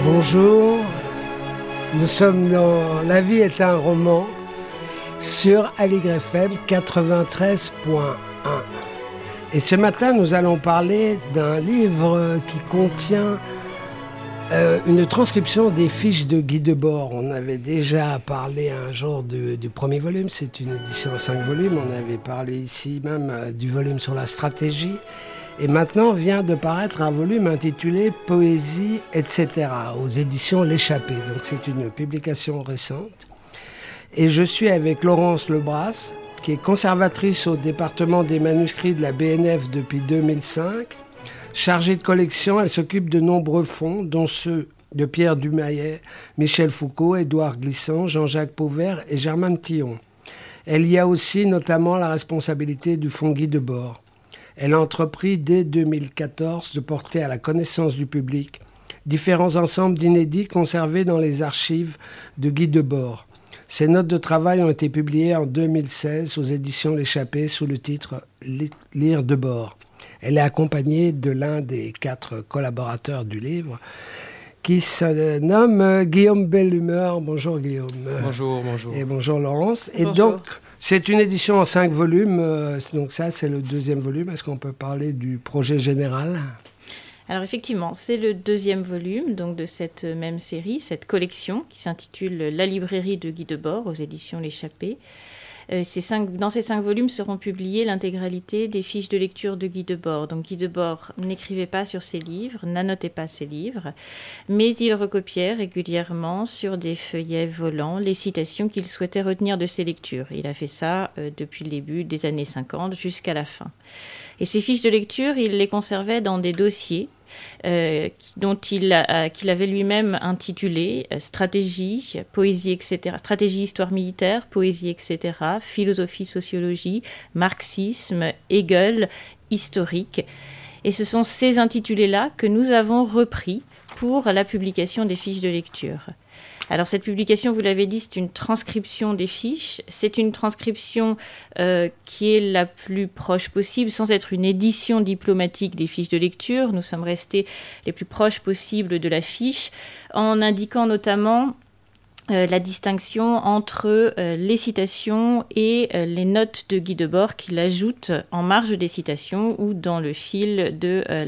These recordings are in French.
Bonjour, nous sommes dans La vie est un roman sur Aligre FM 93.1. Et ce matin, nous allons parler d'un livre qui contient une transcription des fiches de Guy Debord. On avait déjà parlé un jour du premier volume, c'est une édition en 5 volumes. On avait parlé ici même du volume sur la stratégie. Et maintenant vient de paraître un volume intitulé « Poésie, etc. » aux éditions L'Échappée. Donc c'est une publication récente. Et je suis avec Laurence Lebras, qui est conservatrice au département des manuscrits de la BNF depuis 2005. Chargée de collection, elle s'occupe de nombreux fonds, dont ceux de Pierre Dumayet, Michel Foucault, Édouard Glissant, Jean-Jacques Pauvert et Germaine Tillon. Elle y a aussi notamment la responsabilité du fonds Guy Debord. Elle a entrepris dès 2014 de porter à la connaissance du public différents ensembles d'inédits conservés dans les archives de Guy Debord. Ces notes de travail ont été publiées en 2016 aux éditions L'Échappée sous le titre « Lire Debord ». Elle est accompagnée de l'un des 4 collaborateurs du livre qui se nomme Guillaume Bellumeur. Bonjour Guillaume. Bonjour. Et bonjour Laurence. Bonjour. Et donc, c'est une édition en 5 volumes, donc ça c'est le 2e volume. Est-ce qu'on peut parler du projet général ? Alors effectivement, c'est le 2e volume donc de cette même série, cette collection qui s'intitule La librairie de Guy Debord aux éditions L'Échappée. Dans ces 5 volumes seront publiées l'intégralité des fiches de lecture de Guy Debord. Donc Guy Debord n'écrivait pas sur ses livres, n'annotait pas ses livres, mais il recopiait régulièrement sur des feuillets volants les citations qu'il souhaitait retenir de ses lectures. Il a fait ça depuis le début des années 50 jusqu'à la fin. Et ces fiches de lecture, il les conservait dans des dossiers qu'il avait lui-même intitulé Stratégie, Poésie, etc. Stratégie, Histoire militaire, Poésie, etc. Philosophie, Sociologie, Marxisme, Hegel, Historique. Et ce sont ces intitulés-là que nous avons repris pour la publication des fiches de lecture. Alors cette publication, vous l'avez dit, c'est une transcription des fiches. C'est une transcription qui est la plus proche possible, sans être une édition diplomatique des fiches de lecture. Nous sommes restés les plus proches possibles de la fiche, en indiquant notamment la distinction entre les citations et les notes de Guy Debord qu'il ajoute en marge des citations ou dans le fil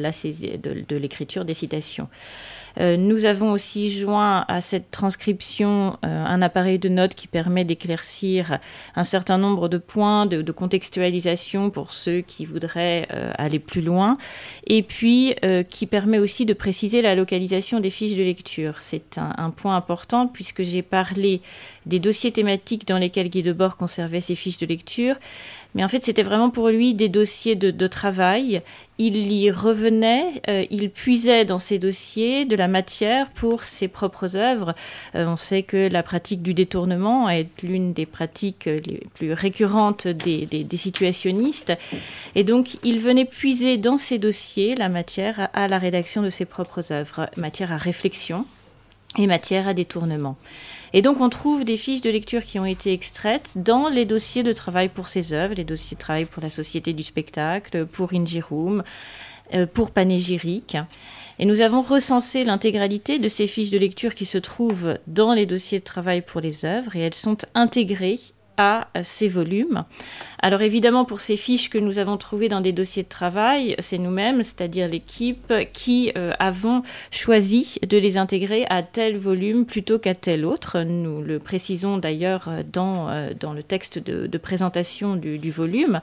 de l'écriture des citations. Nous avons aussi joint à cette transcription un appareil de notes qui permet d'éclaircir un certain nombre de points de contextualisation pour ceux qui voudraient aller plus loin, et puis qui permet aussi de préciser la localisation des fiches de lecture. C'est un point important puisque j'ai parlé des dossiers thématiques dans lesquels Guy Debord conservait ses fiches de lecture. Mais en fait, c'était vraiment pour lui des dossiers de travail. Il y revenait, il puisait dans ces dossiers de la matière pour ses propres œuvres. On sait que la pratique du détournement est l'une des pratiques les plus récurrentes des situationnistes. Et donc, il venait puiser dans ces dossiers la matière à la rédaction de ses propres œuvres, matière à réflexion et matière à détournement. Et donc, on trouve des fiches de lecture qui ont été extraites dans les dossiers de travail pour ses œuvres, les dossiers de travail pour la Société du spectacle, pour Ingirum, pour Panégyrique. Et nous avons recensé l'intégralité de ces fiches de lecture qui se trouvent dans les dossiers de travail pour les œuvres, et elles sont intégrées à ces volumes. Alors évidemment, pour ces fiches que nous avons trouvées dans des dossiers de travail, c'est nous-mêmes, c'est-à-dire l'équipe, qui avons choisi de les intégrer à tel volume plutôt qu'à tel autre. Nous le précisons d'ailleurs dans le texte de présentation du volume.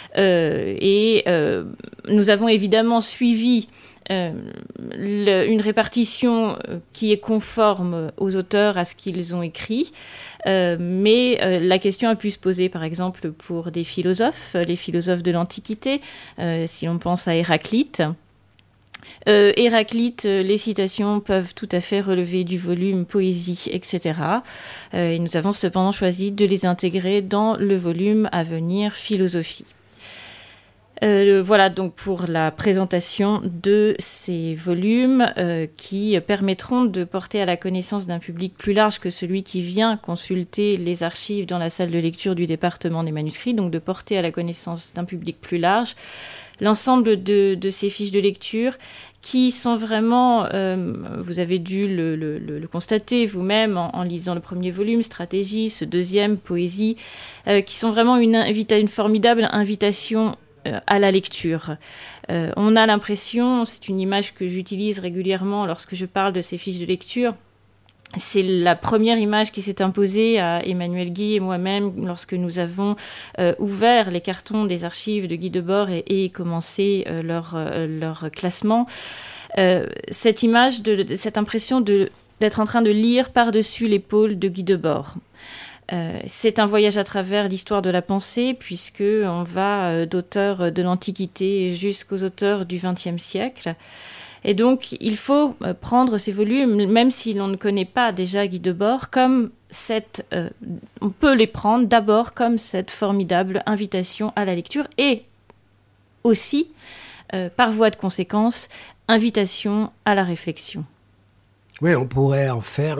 Nous avons évidemment suivi une répartition qui est conforme aux auteurs, à ce qu'ils ont écrit, mais la question a pu se poser par exemple pour des philosophes, les philosophes de l'Antiquité, si l'on pense à Héraclite. Héraclite, les citations peuvent tout à fait relever du volume Poésie, etc. Et nous avons cependant choisi de les intégrer dans le volume à venir Philosophie. Voilà donc pour la présentation de ces volumes qui permettront de porter à la connaissance d'un public plus large que celui qui vient consulter les archives dans la salle de lecture du département des manuscrits, donc de porter à la connaissance d'un public plus large l'ensemble de ces fiches de lecture qui sont vraiment, vous avez dû le constater vous-même en lisant le premier volume, Stratégie, ce deuxième, Poésie, qui sont vraiment une formidable invitation à la lecture. On a l'impression, c'est une image que j'utilise régulièrement lorsque je parle de ces fiches de lecture, c'est la première image qui s'est imposée à Emmanuel Guy et moi-même lorsque nous avons ouvert les cartons des archives de Guy Debord et commencé leur classement. Cette image, cette impression d'être en train de lire par-dessus l'épaule de Guy Debord. C'est un voyage à travers l'histoire de la pensée, puisqu'on va d'auteurs de l'Antiquité jusqu'aux auteurs du XXe siècle. Et donc, il faut prendre ces volumes, même si l'on ne connaît pas déjà Guy Debord, comme on peut les prendre d'abord comme cette formidable invitation à la lecture et aussi, par voie de conséquence, invitation à la réflexion. Oui, on pourrait en faire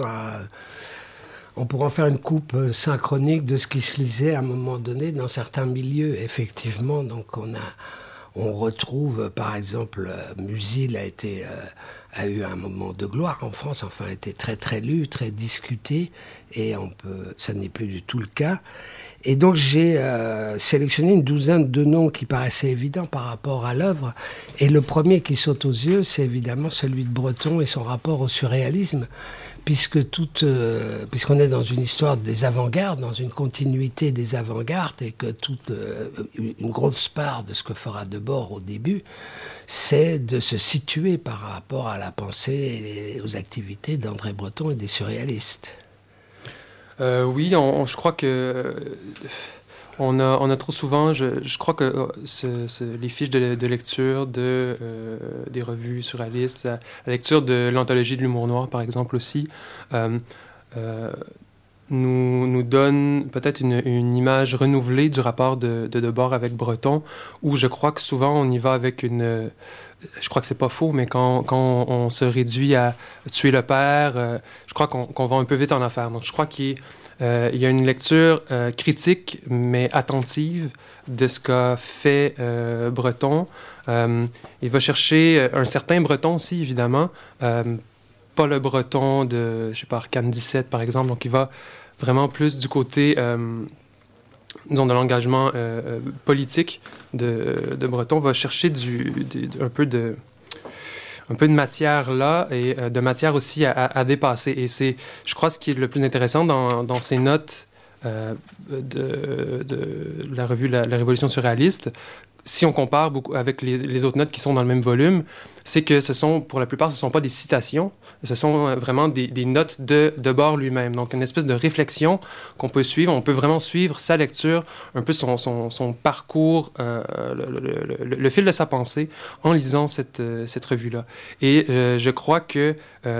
une coupe synchronique de ce qui se lisait à un moment donné dans certains milieux, effectivement. Donc, on retrouve, par exemple, Musil a eu un moment de gloire en France, enfin, a été très, très lu, très discuté, et ça n'est plus du tout le cas. Et donc, j'ai sélectionné une douzaine de noms qui paraissaient évidents par rapport à l'œuvre. Et le premier qui saute aux yeux, c'est évidemment celui de Breton et son rapport au surréalisme, puisqu'on est dans une histoire des avant-gardes, dans une continuité des avant-gardes, et que une grosse part de ce que fera Debord au début, c'est de se situer par rapport à la pensée et aux activités d'André Breton et des surréalistes. Oui, je crois que on a trop souvent, je crois que les fiches de lecture des revues surréalistes, la lecture de l'anthologie de l'humour noir, par exemple aussi, nous donne peut-être une image renouvelée du rapport de Debord avec Breton, où je crois que souvent on y va avec je crois que c'est pas faux, mais quand on se réduit à tuer le père, je crois qu'on va un peu vite en affaire. Donc je crois qu'il y a une lecture critique, mais attentive de ce qu'a fait Breton. Il va chercher un certain Breton aussi, évidemment. Pas le Breton de, je sais pas, Arcane 17, par exemple. Donc il va vraiment plus du côté... disons, de l'engagement politique de Breton, va chercher un peu de matière là et de matière aussi à dépasser. Et c'est, je crois, ce qui est le plus intéressant dans ces notes de la revue La Révolution surréaliste, si on compare beaucoup avec les autres notes qui sont dans le même volume, c'est que pour la plupart, ce ne sont pas des citations, ce sont vraiment des notes de Debord lui-même. Donc, une espèce de réflexion qu'on peut suivre. On peut vraiment suivre sa lecture, un peu son parcours, le fil de sa pensée en lisant cette revue-là. Et je crois que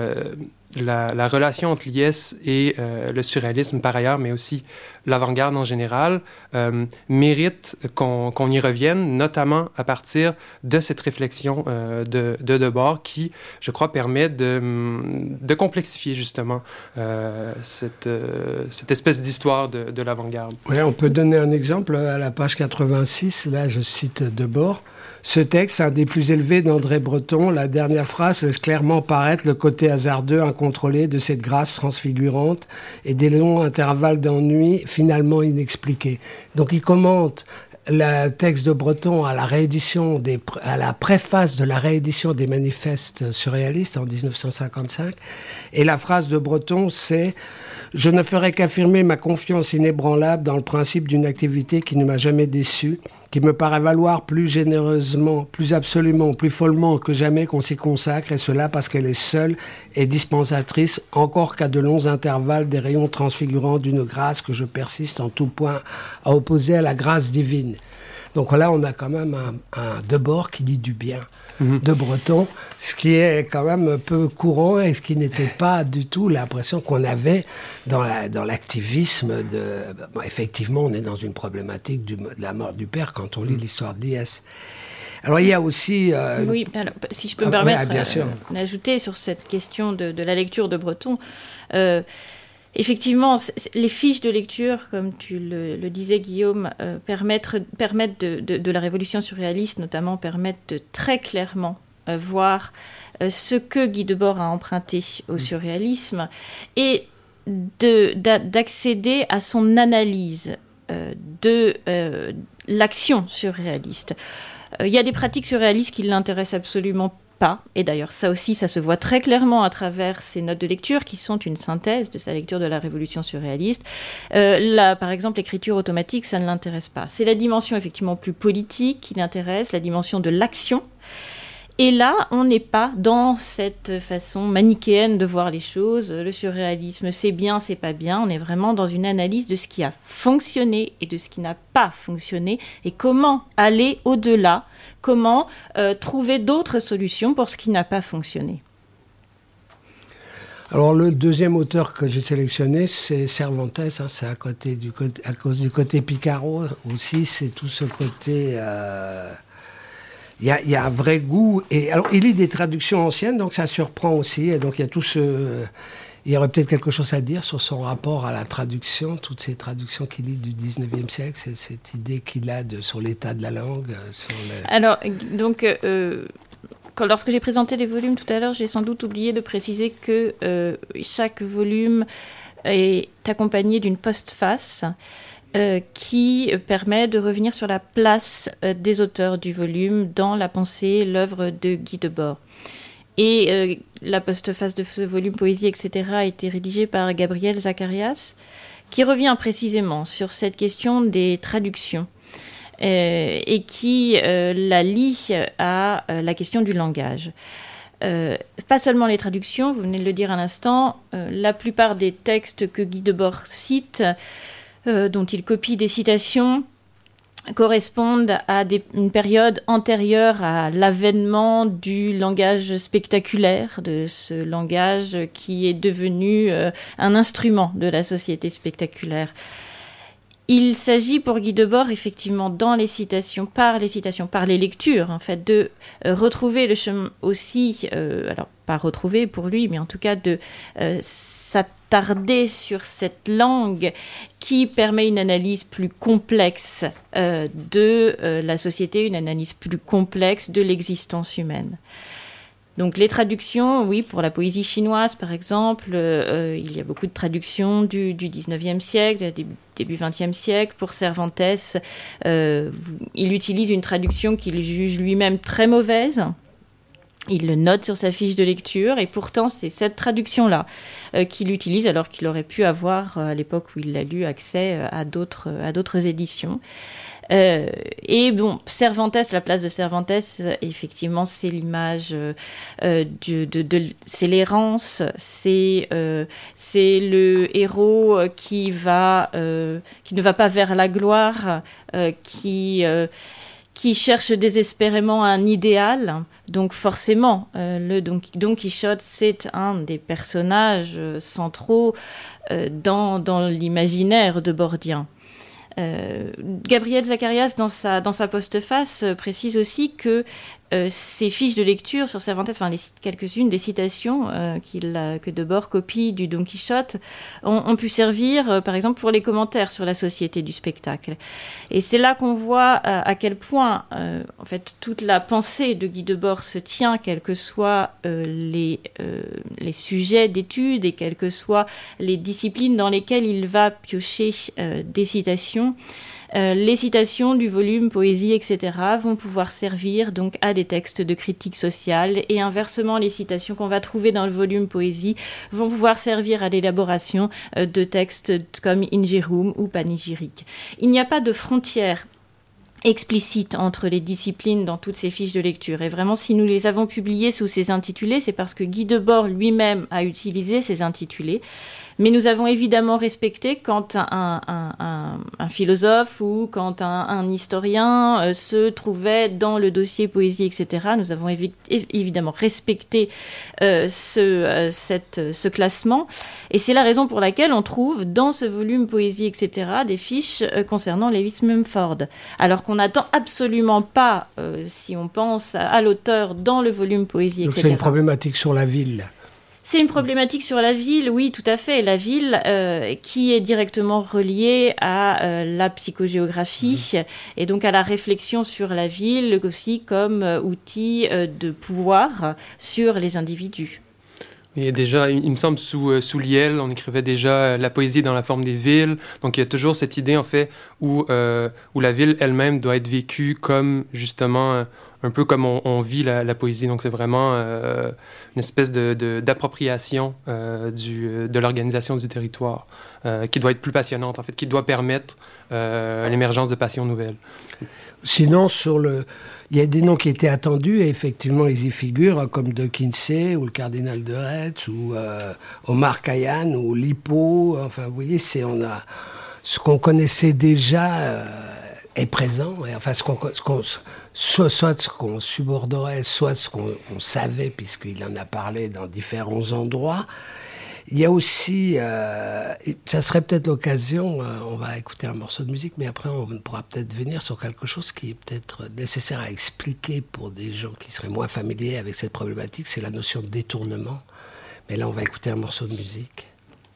la relation entre l'IS et le surréalisme par ailleurs, mais aussi l'avant-garde en général, mérite qu'on y revienne, notamment à partir de cette réflexion de Debord qui, je crois, permet de complexifier justement cette espèce d'histoire de l'avant-garde. Oui, on peut donner un exemple à la page 86, là je cite Debord. Ce texte, un des plus élevés d'André Breton, la dernière phrase laisse clairement paraître le côté hasardeux, incontrôlé de cette grâce transfigurante et des longs intervalles d'ennui finalement inexpliqués. Donc il commente le texte de Breton à la préface de la réédition des manifestes surréalistes en 1955. Et la phrase de Breton, c'est « Je ne ferai qu'affirmer ma confiance inébranlable dans le principe d'une activité qui ne m'a jamais déçu, qui me paraît valoir plus généreusement, plus absolument, plus follement que jamais qu'on s'y consacre, et cela parce qu'elle est seule et dispensatrice, encore qu'à de longs intervalles, des rayons transfigurants d'une grâce que je persiste en tout point à opposer à la grâce divine. » Donc là, on a quand même un Debord qui dit du bien de Breton, ce qui est quand même un peu courant et ce qui n'était pas du tout l'impression qu'on avait dans l'activisme Bon, effectivement, on est dans une problématique de la mort du père quand on lit l'histoire d'I.S. Alors il y a aussi... Oui, alors, si je peux me permettre d'ajouter sur cette question de la lecture de Breton... Effectivement, les fiches de lecture, comme tu le disais, Guillaume, permettent de la révolution surréaliste, notamment, permettent de très clairement voir ce que Guy Debord a emprunté au surréalisme et d'accéder à son analyse de l'action surréaliste. Il y a des pratiques surréalistes qui ne l'intéressent absolument pas, et d'ailleurs ça aussi, ça se voit très clairement à travers ses notes de lecture qui sont une synthèse de sa lecture de la Révolution surréaliste. Là, par exemple, l'écriture automatique, ça ne l'intéresse pas. C'est la dimension effectivement plus politique qui l'intéresse, la dimension de l'action. Et là, on n'est pas dans cette façon manichéenne de voir les choses. Le surréalisme, c'est bien, c'est pas bien. On est vraiment dans une analyse de ce qui a fonctionné et de ce qui n'a pas fonctionné et comment aller au-delà, comment trouver d'autres solutions pour ce qui n'a pas fonctionné. Alors le deuxième auteur que j'ai sélectionné, c'est Cervantes. C'est à cause du côté Picaro aussi. C'est tout ce côté... Il y a un vrai goût. Et alors, il lit des traductions anciennes, donc ça surprend aussi. Et donc, il y a tout ce... Il y aurait peut-être quelque chose à dire sur son rapport à la traduction, toutes ces traductions qu'il lit du 19e siècle, c'est cette idée qu'il a sur l'état de la langue. Alors, donc, lorsque j'ai présenté les volumes tout à l'heure, j'ai sans doute oublié de préciser que chaque volume est accompagné d'une postface qui permet de revenir sur la place des auteurs du volume dans la pensée, l'œuvre de Guy Debord. Et la postface de ce volume Poésie, etc., a été rédigée par Gabriel Zacharias, qui revient précisément sur cette question des traductions et qui la lie à la question du langage. Pas seulement les traductions, vous venez de le dire à l'instant, la plupart des textes que Guy Debord cite, dont il copie des citations, correspondent à une période antérieure à l'avènement du langage spectaculaire, de ce langage qui est devenu un instrument de la société spectaculaire. Il s'agit pour Guy Debord, effectivement, dans les citations, par les lectures, en fait, de retrouver le chemin aussi, alors pas retrouver pour lui, mais en tout cas de s'attarder sur cette langue qui permet une analyse plus complexe de la société, une analyse plus complexe de l'existence humaine. Donc les traductions, oui, pour la poésie chinoise par exemple, il y a beaucoup de traductions du 19e siècle, début 20e siècle. Pour Cervantes, il utilise une traduction qu'il juge lui-même très mauvaise. Il le note sur sa fiche de lecture et pourtant c'est cette traduction-là qu'il utilise alors qu'il aurait pu avoir, à l'époque où il l'a lu, accès à d'autres éditions. Et bon, Cervantes, la place de Cervantes, effectivement, c'est l'image c'est l'errance, c'est le héros qui ne va pas vers la gloire, qui cherche désespérément un idéal. Donc forcément, le Don Quichotte, c'est un des personnages centraux dans l'imaginaire de Bordien. Gabriel Zacharias, dans sa postface, précise aussi que ses fiches de lecture sur Cervantes, enfin quelques-unes des citations que Debord copie du Don Quichotte, ont pu servir, par exemple, pour les commentaires sur la société du spectacle. Et c'est là qu'on voit à quel point, en fait, toute la pensée de Guy Debord se tient, quels que soient les sujets d'études et quelles que soient les disciplines dans lesquelles il va piocher des citations. Les citations du volume Poésie, etc. vont pouvoir servir donc à des textes de critique sociale et inversement, les citations qu'on va trouver dans le volume Poésie vont pouvoir servir à l'élaboration de textes comme Ingerum ou Panégyrique. Il n'y a pas de frontière explicite entre les disciplines dans toutes ces fiches de lecture. Et vraiment, si nous les avons publiées sous ces intitulés, c'est parce que Guy Debord lui-même a utilisé ces intitulés. Mais nous avons évidemment respecté quand un philosophe ou quand un historien se trouvait dans le dossier poésie, etc. Nous avons évidemment respecté ce classement. Et c'est la raison pour laquelle on trouve dans ce volume poésie, etc. des fiches concernant Lewis Mumford. Alors qu'on n'attend absolument pas, si on pense à l'auteur dans le volume poésie, etc. Donc c'est une problématique sur la ville. C'est une problématique sur la ville, oui, tout à fait. La ville qui est directement reliée à la psychogéographie et donc à la réflexion sur la ville aussi comme outil de pouvoir sur les individus. Et déjà, il me semble, sous Lyell, on écrivait déjà la poésie dans la forme des villes. Donc, il y a toujours cette idée, en fait, où la ville elle-même doit être vécue comme, justement, un peu comme on vit la poésie. Donc, c'est vraiment une espèce d'appropriation de l'organisation du territoire qui doit être plus passionnante, en fait, qui doit permettre l'émergence de passions nouvelles. Sinon, il y a des noms qui étaient attendus et effectivement, ils y figurent, comme De Quincey ou le cardinal de Retz ou Omar Khayyam ou Lippo. Enfin, vous voyez, ce qu'on connaissait déjà est présent. Et enfin, soit ce qu'on suborderait, soit ce qu'on savait, puisqu'il en a parlé dans différents endroits. Il y a aussi, ça serait peut-être l'occasion, on va écouter un morceau de musique, mais après on pourra peut-être venir sur quelque chose qui est peut-être nécessaire à expliquer pour des gens qui seraient moins familiers avec cette problématique, c'est la notion de détournement. Mais là on va écouter un morceau de musique.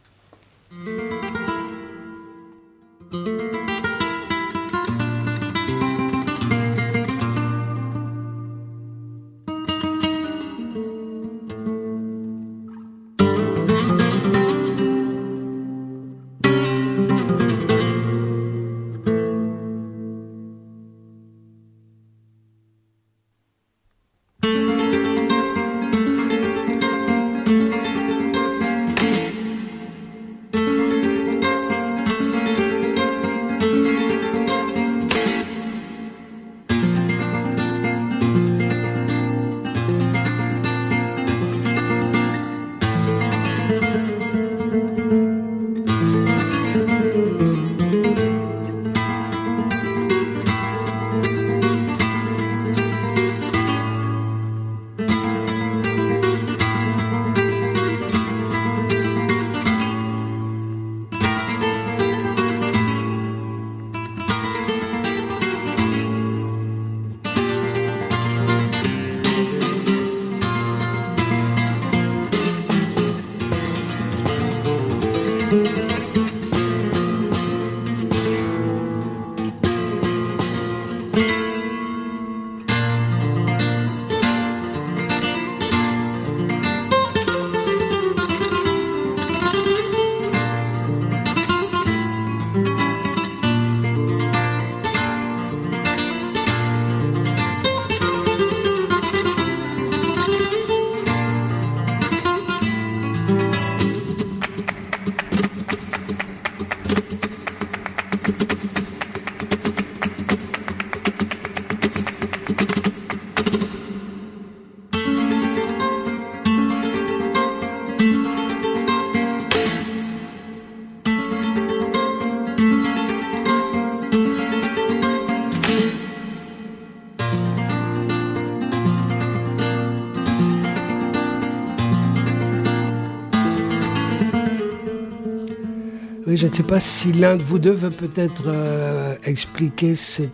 Oui, je ne sais pas si l'un de vous deux veut peut-être expliquer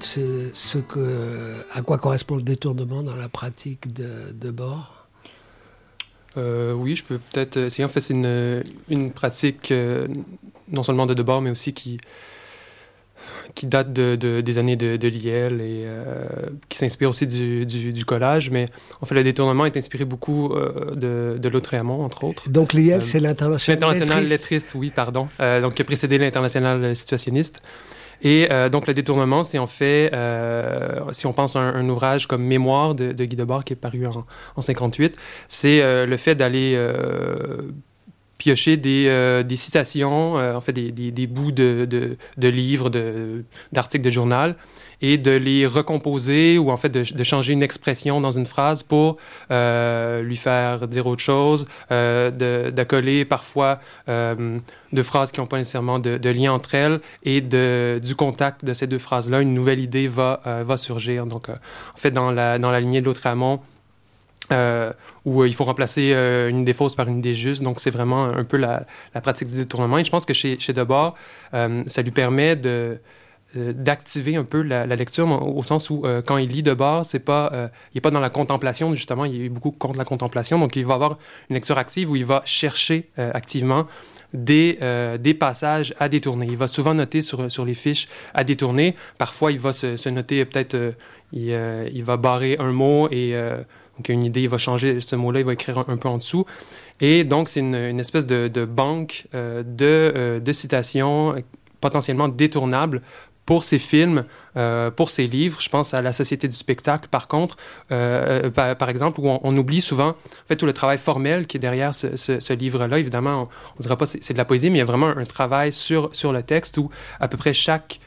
à quoi correspond le détournement dans la pratique de Debord. Oui, je peux peut-être essayer. En fait, c'est une pratique non seulement de Debord, mais aussi qui date des années de Lyell et qui s'inspire aussi du collage. Mais en fait, le détournement est inspiré beaucoup de Lautréamont, entre autres. Donc Lyell, c'est l'international lettriste, oui, pardon. Donc, qui a précédé l'international situationniste. Et donc, le détournement, c'est en fait, si on pense à un ouvrage comme Mémoire de Guy Debord, qui est paru en 58, c'est le fait d'aller piocher des citations, en fait des bouts de livres, d'articles de journal, et de les recomposer ou en fait de changer une expression dans une phrase pour lui faire dire autre chose, d'accoler parfois deux phrases qui n'ont pas nécessairement de lien entre elles, et du contact de ces deux phrases-là, une nouvelle idée va surgir. Donc, en fait, dans la lignée de Lautréamont, où il faut remplacer une idée fausse par une idée juste. Donc, c'est vraiment un peu la pratique du détournement. Et je pense que chez Debord, ça lui permet d'activer un peu la lecture, au sens où quand il lit de bord, il n'est pas dans la contemplation, justement, il est beaucoup contre la contemplation, donc il va avoir une lecture active où il va chercher activement des passages à détourner. Il va souvent noter sur les fiches à détourner. Parfois, il va se noter peut-être, il va barrer un mot et donc il y a une idée, il va changer ce mot-là, il va écrire un peu en dessous. Et donc, c'est une espèce de banque de citations potentiellement détournables pour ses films, pour ses livres. Je pense à La Société du spectacle, par contre, par exemple, où on oublie souvent en fait, tout le travail formel qui est derrière ce livre-là. Évidemment, on ne dira pas que c'est de la poésie, mais il y a vraiment un travail sur le texte où à peu près chaque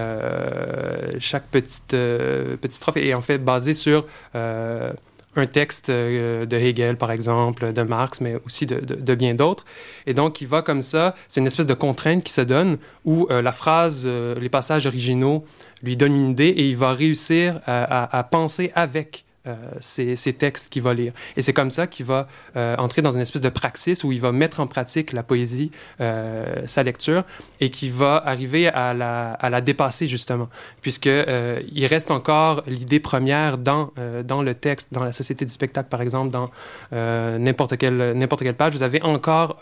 petite strophe est en fait basée sur un texte de Hegel, par exemple, de Marx, mais aussi de bien d'autres. Et donc, il va comme ça, c'est une espèce de contrainte qui se donne où la phrase, les passages originaux lui donnent une idée et il va réussir à penser avec ces textes qu'il va lire. Et c'est comme ça qu'il va entrer dans une espèce de praxis où il va mettre en pratique la poésie, sa lecture, et qui va arriver à la dépasser, justement, puisqu'il reste encore l'idée première dans le texte, dans La Société du spectacle, par exemple, dans n'importe quelle page. Vous avez encore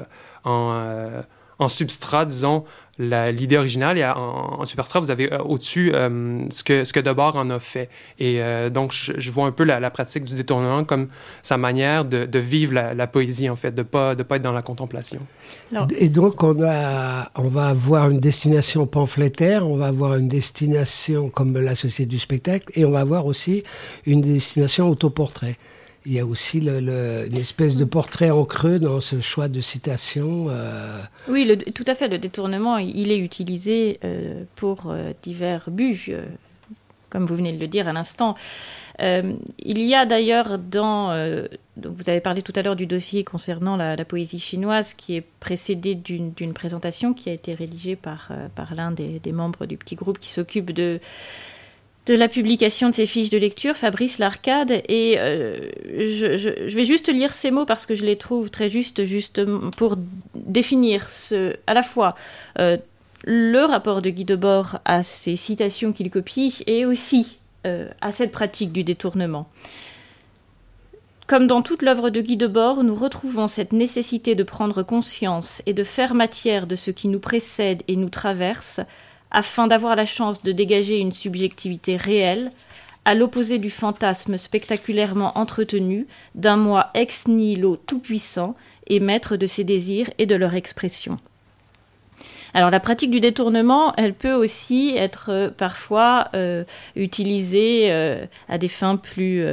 en substrat, disons, l'idée originale, et en superstrat, vous avez au-dessus ce que Debord en a fait. Et donc, je vois un peu la pratique du détournement comme sa manière de vivre la poésie, en fait, de pas être dans la contemplation. Non. Et donc, on va avoir une destination pamphlétaire, on va avoir une destination comme La Société du spectacle, et on va avoir aussi une destination autoportrait. Il y a aussi une espèce de portrait en creux dans ce choix de citation. Oui, tout à fait. Le détournement, il est utilisé pour divers buts, comme vous venez de le dire à l'instant. Il y a d'ailleurs vous avez parlé tout à l'heure du dossier concernant la poésie chinoise, qui est précédé d'une présentation qui a été rédigée par l'un des membres du petit groupe qui s'occupe de la publication de ces fiches de lecture, Fabrice Larcade, et je vais juste lire ces mots parce que je les trouve très justes pour définir à la fois le rapport de Guy Debord à ces citations qu'il copie et aussi à cette pratique du détournement. Comme dans toute l'œuvre de Guy Debord, nous retrouvons cette nécessité de prendre conscience et de faire matière de ce qui nous précède et nous traverse, afin d'avoir la chance de dégager une subjectivité réelle, à l'opposé du fantasme spectaculairement entretenu d'un moi ex nihilo tout-puissant et maître de ses désirs et de leur expression. Alors la pratique du détournement, elle peut aussi être parfois utilisée à des fins plus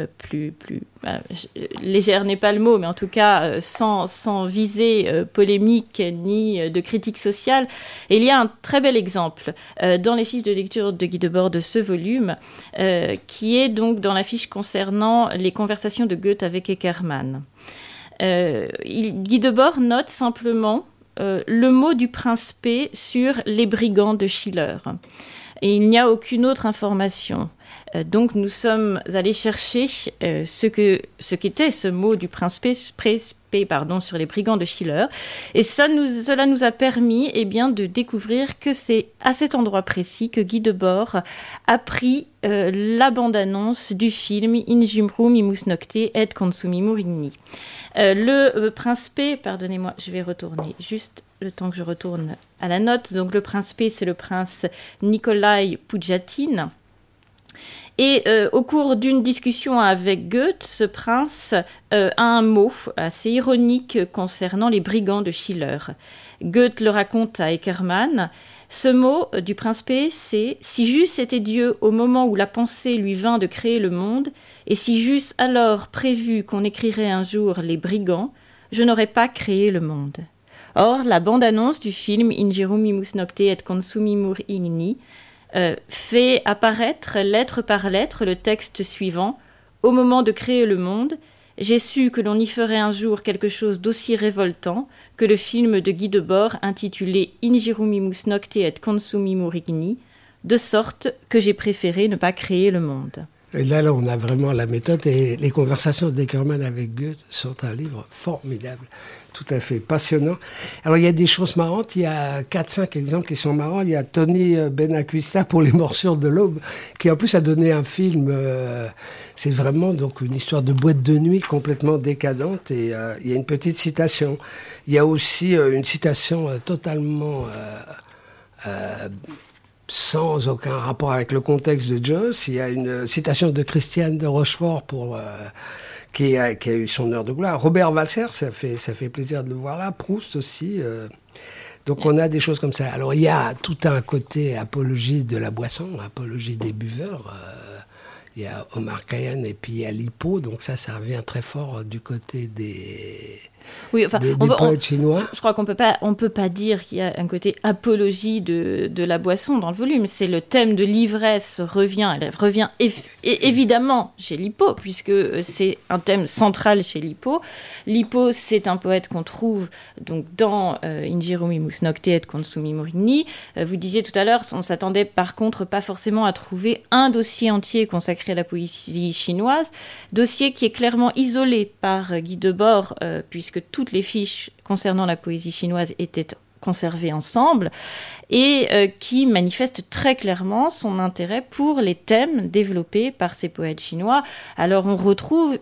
légères n'est pas le mot, mais en tout cas sans visée polémique ni de critique sociale. Et il y a un très bel exemple dans les fiches de lecture de Guy Debord de ce volume, qui est donc dans la fiche concernant les conversations de Goethe avec Eckermann. Guy Debord note simplement le mot du prince P sur les brigands de Schiller. Et il n'y a aucune autre information. Donc nous sommes allés chercher ce qu'était ce mot du prince P sur les brigands de Schiller. Et cela nous a permis de découvrir que c'est à cet endroit précis que Guy Debord a pris la bande-annonce du film Injimrum imus nocte et consumimur igni. Le prince P, pardonnez-moi, je vais retourner juste le temps que je retourne à la note. Donc le prince P, c'est le prince Nikolai Poujatin. Et au cours d'une discussion avec Goethe, ce prince a un mot assez ironique concernant les brigands de Schiller. Goethe le raconte à Eckermann. Ce mot du prince P, c'est « Si j'eusse été Dieu au moment où la pensée lui vint de créer le monde, et si j'eusse alors prévu qu'on écrirait un jour les brigands, je n'aurais pas créé le monde. » Or, la bande-annonce du film « Ingerum imus nocte et consumimur igni » fait apparaître lettre par lettre le texte suivant. Au moment de créer le monde, j'ai su que l'on y ferait un jour quelque chose d'aussi révoltant que le film de Guy Debord intitulé Ingerum imus nocte et consumimur igni, de sorte que j'ai préféré ne pas créer le monde. Et là, on a vraiment la méthode, et les conversations d'Eckermann avec Goethe sont un livre formidable. Tout à fait, passionnant. Alors, il y a des choses marrantes. Il y a 4-5 exemples qui sont marrants. Il y a Tony Benacquista pour Les Morsures de l'Aube, qui en plus a donné un film. C'est vraiment donc une histoire de boîte de nuit complètement décadente. Et il y a une petite citation. Il y a aussi une citation totalement sans aucun rapport avec le contexte de Joss. Il y a une citation de Christiane de Rochefort qui a eu son heure de gloire. Robert Walser, ça fait plaisir de le voir là. Proust aussi. Donc on a des choses comme ça. Alors il y a tout un côté apologie de la boisson, apologie des buveurs. Il y a Omar Khayyam et puis il y a Lipo. Donc ça revient très fort du côté des poètes chinois. Je crois qu'on peut pas dire qu'il y a un côté apologie de la boisson dans le volume. C'est le thème de l'ivresse revient évidemment chez Lipo, puisque c'est un thème central chez Lipo. Lipo, c'est un poète qu'on trouve donc dans Injirumi Musnokte et Konsumi Morini. Vous disiez tout à l'heure, on s'attendait par contre pas forcément à trouver un dossier entier consacré à la poésie chinoise, dossier qui est clairement isolé par Guy Debord, puisque toutes les fiches concernant la poésie chinoise étaient conservées ensemble, et qui manifeste très clairement son intérêt pour les thèmes développés par ces poètes chinois. Alors on retrouve,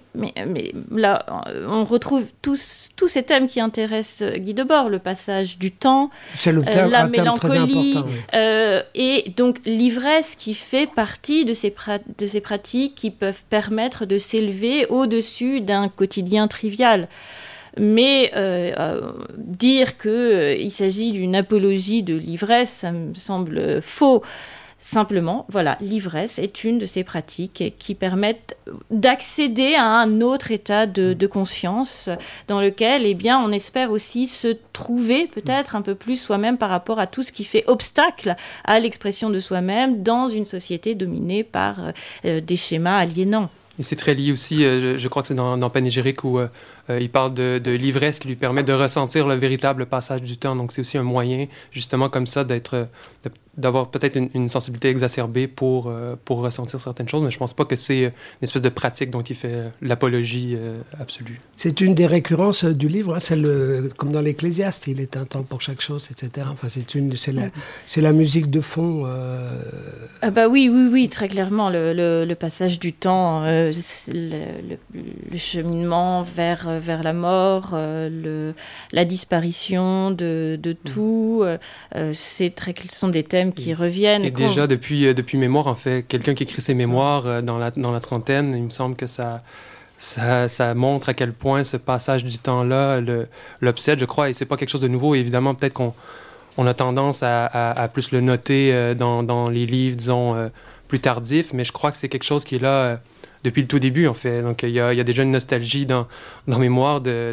tous ces thèmes qui intéressent Guy Debord, le passage du temps, la mélancolie, et donc l'ivresse qui fait partie de ces pratiques qui peuvent permettre de s'élever au-dessus d'un quotidien trivial. Mais dire qu'il s'agit d'une apologie de l'ivresse, ça me semble faux. Simplement, voilà, l'ivresse est une de ces pratiques qui permettent d'accéder à un autre état de conscience dans lequel, eh bien, on espère aussi se trouver peut-être un peu plus soi-même par rapport à tout ce qui fait obstacle à l'expression de soi-même dans une société dominée par des schémas aliénants. Et c'est très lié aussi, je crois que c'est dans Panégyrique où il parle de l'ivresse qui lui permet de ressentir le véritable passage du temps. Donc c'est aussi un moyen, justement comme ça, d'avoir peut-être une sensibilité exacerbée pour ressentir certaines choses. Mais je ne pense pas que c'est une espèce de pratique dont il fait l'apologie absolue. C'est une des récurrences du livre, hein, comme dans l'Ecclésiaste, il est un temps pour chaque chose, etc. Enfin, c'est la musique de fond. Ah bah oui, très clairement, le passage du temps, le cheminement vers la mort, la disparition de tout, ce sont des thèmes qui reviennent. Et déjà, depuis Mémoire, en fait, quelqu'un qui écrit ses mémoires dans la trentaine, il me semble que ça montre à quel point ce passage du temps-là l'obsède, je crois, et c'est pas quelque chose de nouveau. Et évidemment, peut-être qu'on a tendance à plus le noter dans les livres, disons, plus tardifs, mais je crois que c'est quelque chose qui est là depuis le tout début, en fait. Donc, il y a déjà une nostalgie dans Mémoire de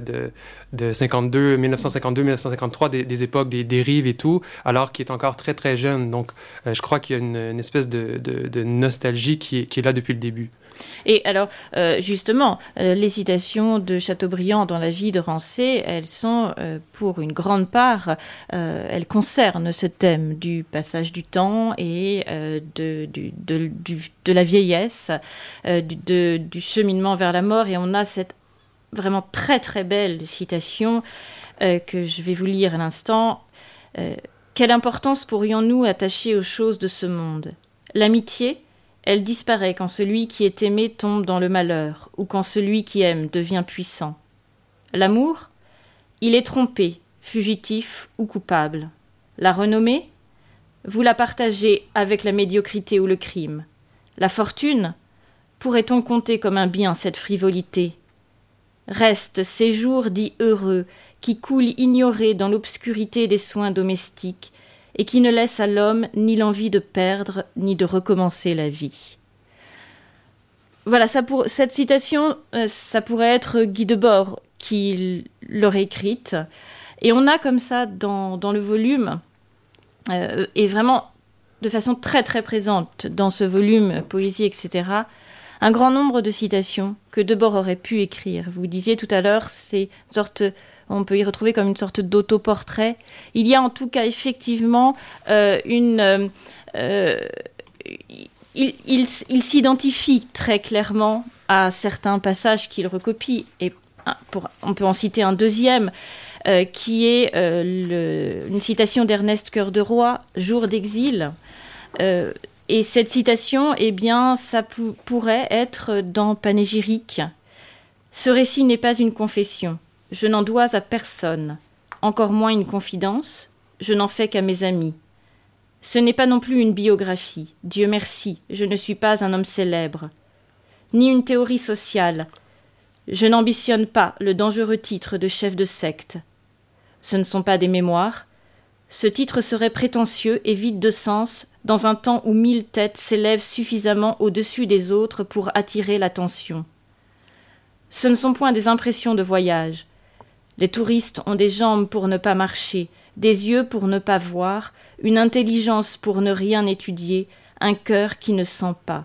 1952, 1953, des époques des dérives et tout, alors qu'il est encore très, très jeune. Donc, je crois qu'il y a une espèce de nostalgie qui est là depuis le début. Et alors, justement, les citations de Chateaubriand dans La vie de Rancé, elles sont, pour une grande part, elles concernent ce thème du passage du temps et de la vieillesse, du cheminement vers la mort. Et on a cette vraiment très très belle citation que je vais vous lire à l'instant. Quelle importance pourrions-nous attacher aux choses de ce monde ? L'amitié ? Elle disparaît quand celui qui est aimé tombe dans le malheur, ou quand celui qui aime devient puissant. L'amour ? Il est trompé, fugitif ou coupable. La renommée ? Vous la partagez avec la médiocrité ou le crime. La fortune ? Pourrait-on compter comme un bien cette frivolité ? Reste ces jours dits heureux, qui coulent ignorés dans l'obscurité des soins domestiques, et qui ne laisse à l'homme ni l'envie de perdre, ni de recommencer la vie. Voilà, cette citation, ça pourrait être Guy Debord qui l'aurait écrite. Et on a comme ça, dans le volume, et vraiment de façon très très présente dans ce volume Poésie, etc., un grand nombre de citations que Debord aurait pu écrire. Vous disiez tout à l'heure, c'est une sorte... On peut y retrouver comme une sorte d'autoportrait. Il y a en tout cas effectivement il s'identifie très clairement à certains passages qu'il recopie. Et on peut en citer un deuxième. qui est une citation d'Ernest Cœur de Roy, « Jour d'exil ». Et cette citation, eh bien, ça pourrait être dans Panégyrique. « Ce récit n'est pas une confession. Je n'en dois à personne. Encore moins une confidence. Je n'en fais qu'à mes amis. Ce n'est pas non plus une biographie. Dieu merci, je ne suis pas un homme célèbre. Ni une théorie sociale. Je n'ambitionne pas le dangereux titre de chef de secte. Ce ne sont pas des mémoires. Ce titre serait prétentieux et vide de sens dans un temps où 1000 têtes s'élèvent suffisamment au-dessus des autres pour attirer l'attention. Ce ne sont point des impressions de voyage. Les touristes ont des jambes pour ne pas marcher, des yeux pour ne pas voir, une intelligence pour ne rien étudier, un cœur qui ne sent pas.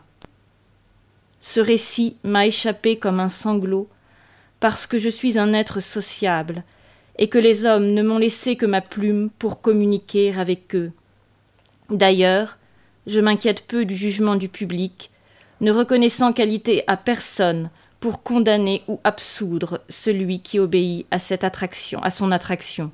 Ce récit m'a échappé comme un sanglot, parce que je suis un être sociable, et que les hommes ne m'ont laissé que ma plume pour communiquer avec eux. D'ailleurs, je m'inquiète peu du jugement du public, ne reconnaissant qualité à personne pour condamner ou absoudre celui qui obéit à son attraction.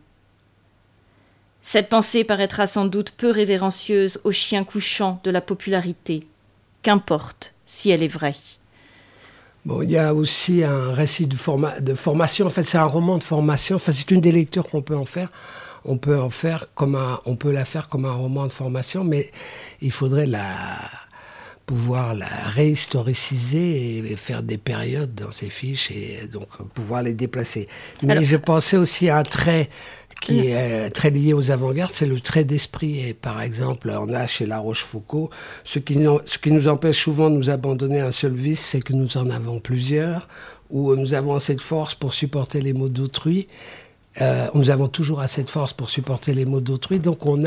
Cette pensée paraîtra sans doute peu révérencieuse au chien couchant de la popularité. Qu'importe si elle est vraie. Bon, il y a aussi un récit de formation. En fait, c'est un roman de formation. Enfin, c'est une des lectures qu'on peut en faire. On peut la faire comme un roman de formation, mais il faudrait pouvoir la réhistoriciser et faire des périodes dans ces fiches et donc pouvoir les déplacer. Mais je pensais aussi à un trait qui est très lié aux avant-gardes, c'est le trait d'esprit. Et par exemple, on a chez La Rochefoucauld, ce qui nous empêche souvent de nous abandonner à un seul vice, c'est que nous en avons plusieurs, où nous avons assez de force pour supporter les maux d'autrui. Nous avons toujours assez de force pour supporter les maux d'autrui. Donc on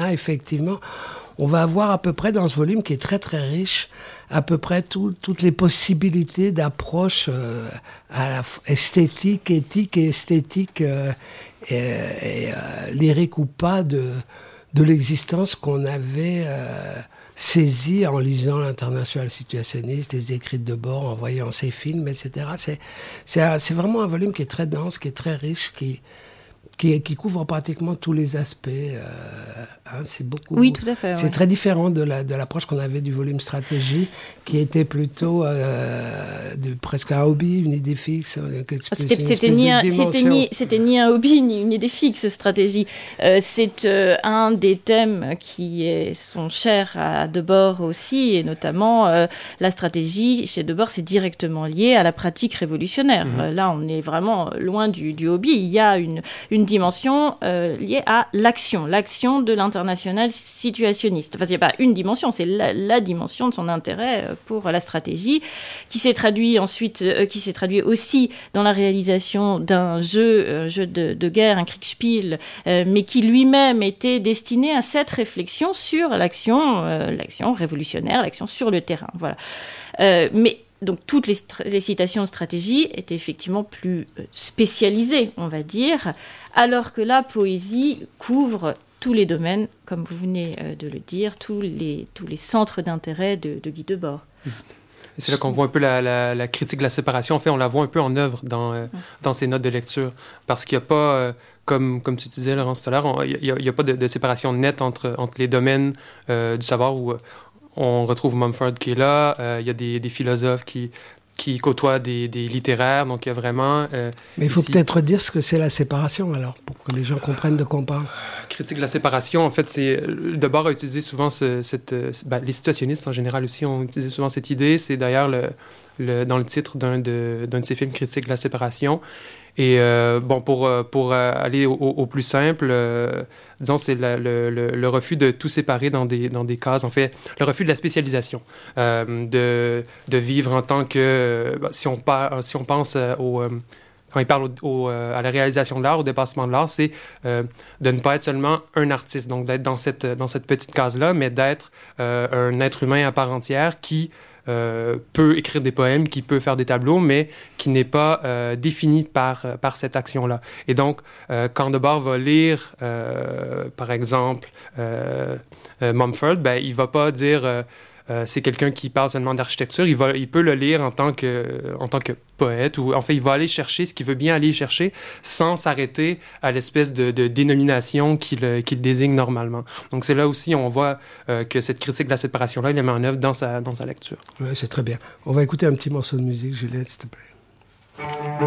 va avoir à peu près dans ce volume qui est très très riche, à peu près toutes les possibilités d'approche à la esthétique, éthique et esthétique lyrique ou pas de l'existence qu'on avait saisie en lisant l'Internationale situationniste, les écrits de Debord, en voyant ses films, etc. C'est vraiment un volume qui est très dense, qui est très riche, qui couvre pratiquement tous les aspects. C'est beaucoup. Oui, tout à fait. C'est très différent de l'approche qu'on avait du volume stratégie, qui était plutôt presque un hobby, une idée fixe. C'était ni un hobby ni une idée fixe, stratégie. C'est un des thèmes qui sont chers à Debord aussi, et notamment la stratégie chez Debord, c'est directement lié à la pratique révolutionnaire. Là, on est vraiment loin du hobby. Il y a une dimension liée à l'action de l'international situationniste. Enfin, il n'y a pas une dimension, c'est la dimension de son intérêt pour la stratégie, qui s'est traduit aussi dans la réalisation d'un jeu de guerre, un Kriegspiel, mais qui lui-même était destiné à cette réflexion sur l'action révolutionnaire, l'action sur le terrain. Voilà. Mais donc toutes les citations de stratégie étaient effectivement plus spécialisées, on va dire, alors que la poésie couvre tous les domaines, comme vous venez de le dire, tous les centres d'intérêt de Guy Debord. Et c'est là qu'on voit un peu la critique de la séparation. En fait, on la voit un peu en œuvre dans ses notes de lecture, parce qu'il n'y a pas, comme tu disais, Laurence, tout à l'heure, il n'y a pas de séparation nette entre les domaines du savoir où on retrouve Mumford qui est là, il y a des philosophes qui côtoient des littéraires, donc il y a vraiment... Mais il faut peut-être dire ce que c'est la séparation, alors, pour que les gens comprennent de quoi on parle. Critique de la séparation, en fait, Debord a utilisé souvent les situationnistes en général aussi ont utilisé souvent cette idée, c'est d'ailleurs dans le titre d'un de ses films, Critique de la séparation. Et pour aller au plus simple, disons, c'est le refus de tout séparer dans des cases. En fait, le refus de la spécialisation, de vivre en tant que... si on pense quand il parle à la réalisation de l'art, au dépassement de l'art, c'est de ne pas être seulement un artiste, donc d'être dans cette petite case-là, mais d'être un être humain à part entière qui peut écrire des poèmes, qui peut faire des tableaux, mais qui n'est pas défini par cette action-là. Et donc, quand Debord va lire, par exemple, Mumford, il ne va pas dire c'est quelqu'un qui parle seulement d'architecture, il peut le lire en tant que poète, ou en fait, il va aller chercher ce qu'il veut bien aller chercher sans s'arrêter à l'espèce de dénomination qu'il désigne normalement. Donc, c'est là aussi, on voit que cette critique de la séparation-là, il la met en œuvre dans sa lecture. Oui, c'est très bien. On va écouter un petit morceau de musique, Juliette, s'il te plaît.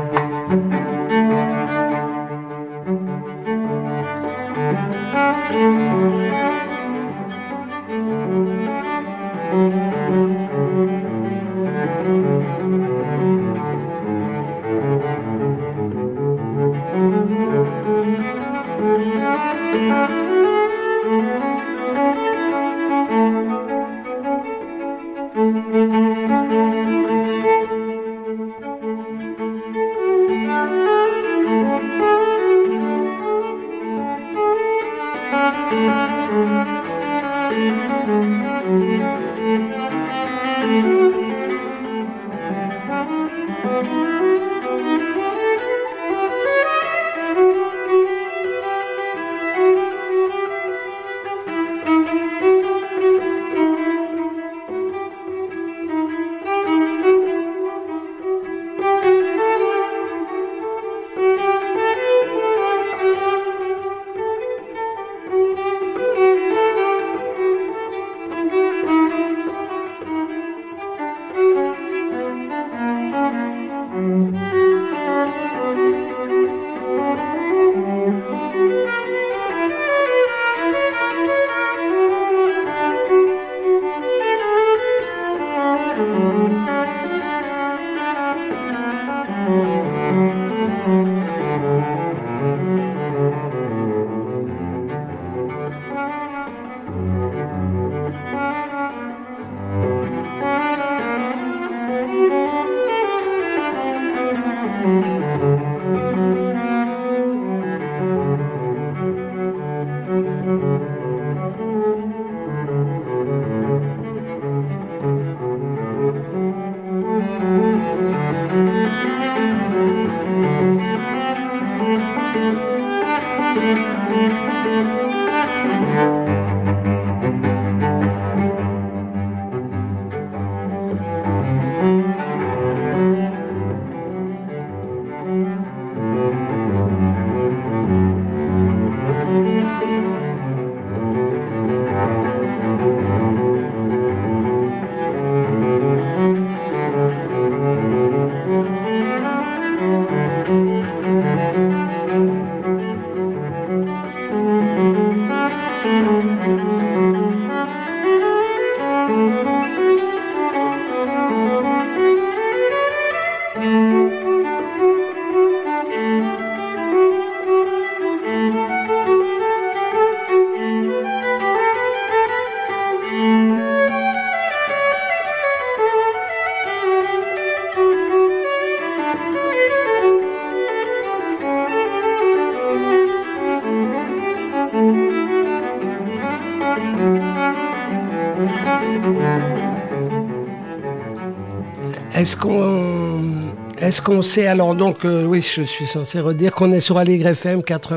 Est-ce qu'on sait, alors donc, oui, je suis censé redire qu'on est sur Aligre FM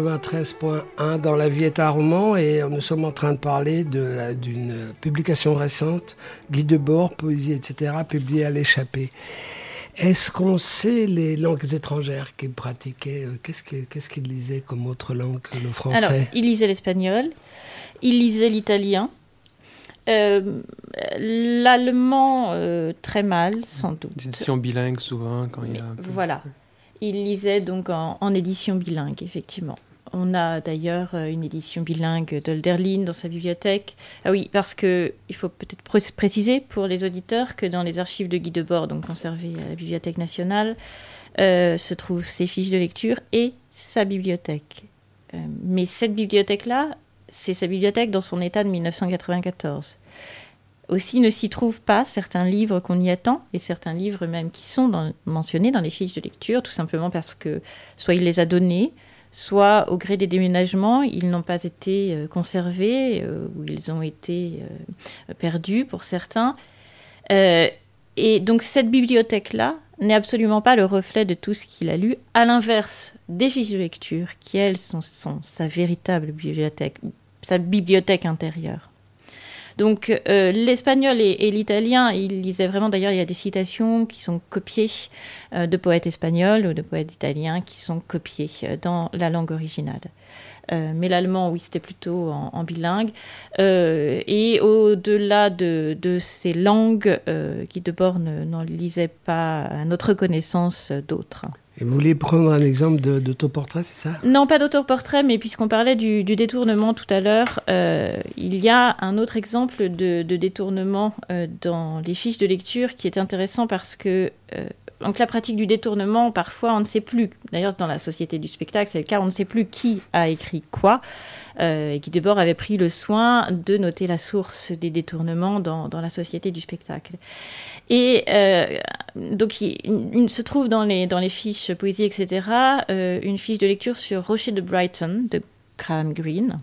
93.1 dans La Vie est un roman, et nous sommes en train de parler d'une publication récente, Guy Debord, Poésie, etc., publiée à l'Échappée. Est-ce qu'on sait les langues étrangères qu'il pratiquait? Qu'est-ce qu'il lisait comme autre langue que le français? Alors, il lisait l'espagnol, il lisait l'italien, l'allemand très mal, sans doute. D'édition bilingue souvent, quand il y a... Voilà, il lisait donc en édition bilingue, effectivement. On a d'ailleurs une édition bilingue d'Hölderlin dans sa bibliothèque. Ah oui, parce qu'il faut peut-être préciser pour les auditeurs que dans les archives de Guy Debord, donc conservées à la Bibliothèque nationale, se trouvent ses fiches de lecture et sa bibliothèque. Mais cette bibliothèque-là, c'est sa bibliothèque dans son état de 1994. Aussi ne s'y trouvent pas certains livres qu'on y attend, et certains livres même qui sont mentionnés dans les fiches de lecture, tout simplement parce que soit il les a donnés, soit au gré des déménagements, ils n'ont pas été conservés, ou ils ont été perdus pour certains. Et donc cette bibliothèque-là n'est absolument pas le reflet de tout ce qu'il a lu, à l'inverse des fiches de lecture, qui elles sont sa véritable bibliothèque, sa bibliothèque intérieure. Donc l'espagnol et l'italien, il lisait vraiment, d'ailleurs il y a des citations qui sont copiées de poètes espagnols ou de poètes italiens qui sont copiées dans la langue originale. Mais l'allemand, oui, c'était plutôt en bilingue. Et au-delà de ces langues, Guy Debord n'en lisait pas, à notre connaissance, d'autres. Et vous vouliez prendre un exemple d'autoportrait, c'est ça ? Non, pas d'autoportrait, mais puisqu'on parlait du détournement tout à l'heure, il y a un autre exemple de détournement dans les fiches de lecture qui est intéressant parce que donc la pratique du détournement, parfois, on ne sait plus. D'ailleurs, dans la société du spectacle, c'est le cas, on ne sait plus qui a écrit quoi. Et Guy Debord avait pris le soin de noter la source des détournements dans la société du spectacle. Et donc, il se trouve dans les fiches poésie, etc., une fiche de lecture sur Rocher de Brighton, de Graham Greene.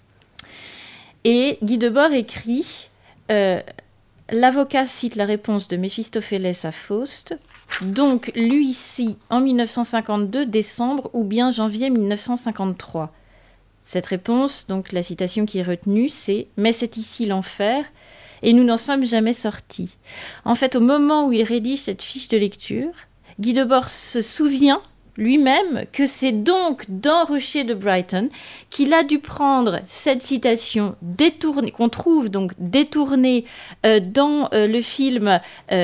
Et Guy Debord écrit l'avocat cite la réponse de Méphistophélès à Faust, donc lu ici en 1952, décembre, ou bien janvier 1953. Cette réponse, donc la citation qui est retenue, c'est « Mais c'est ici l'enfer » et nous n'en sommes jamais sortis. En fait, au moment où il rédige cette fiche de lecture, Guy Debord se souvient lui-même que c'est donc dans Rocher de Brighton qu'il a dû prendre cette citation détournée, qu'on trouve donc détournée dans le film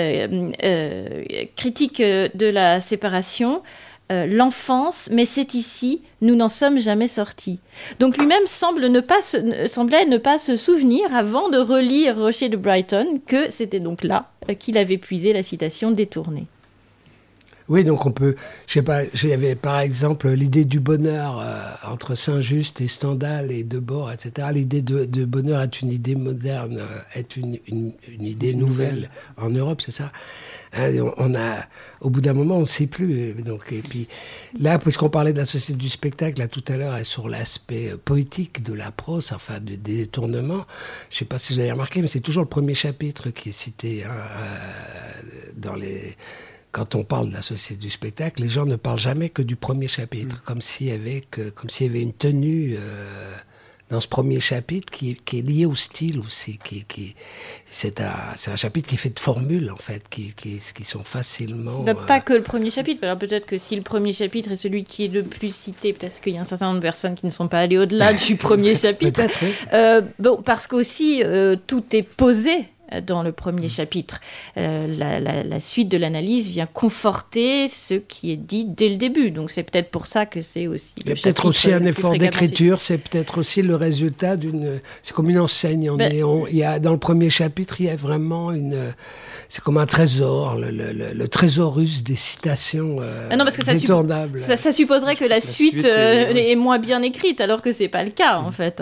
critique de la séparation, l'enfance, mais c'est ici, nous n'en sommes jamais sortis. Donc lui-même semblait ne pas se souvenir, avant de relire Rocher de Brighton, que c'était donc là qu'il avait puisé la citation détournée. Oui, donc on peut, je sais pas, il y avait par exemple l'idée du bonheur entre Saint-Just et Stendhal et Debord, etc. L'idée de bonheur est une idée moderne, est une idée nouvelle en Europe, c'est ça. On a, au bout d'un moment, on ne sait plus. Donc, et puis là, puisqu'on parlait de la société du spectacle, là tout à l'heure, sur l'aspect poétique de la prose, enfin des détournements. Je ne sais pas si vous avez remarqué, mais c'est toujours le premier chapitre qui est cité dans les. Quand on parle de la société du spectacle, les gens ne parlent jamais que du premier chapitre, comme s'il y avait une tenue dans ce premier chapitre qui est liée au style aussi. C'est un chapitre qui fait de formules, en fait, qui sont facilement... Pas que le premier chapitre. Alors peut-être que si le premier chapitre est celui qui est le plus cité, peut-être qu'il y a un certain nombre de personnes qui ne sont pas allées au-delà du premier chapitre. Peut-être, oui. Parce qu'aussi, tout est posé dans le premier chapitre. La suite de l'analyse vient conforter ce qui est dit dès le début. Donc c'est peut-être pour ça que c'est aussi... Il y a peut-être aussi un effort d'écriture, c'est peut-être aussi le résultat d'une... C'est comme une enseigne. Il y a, dans le premier chapitre, il y a vraiment c'est comme un trésor, le trésor russe des citations non, parce que détournables. Ça supposerait que la suite est moins bien écrite, alors que c'est pas le cas, en fait.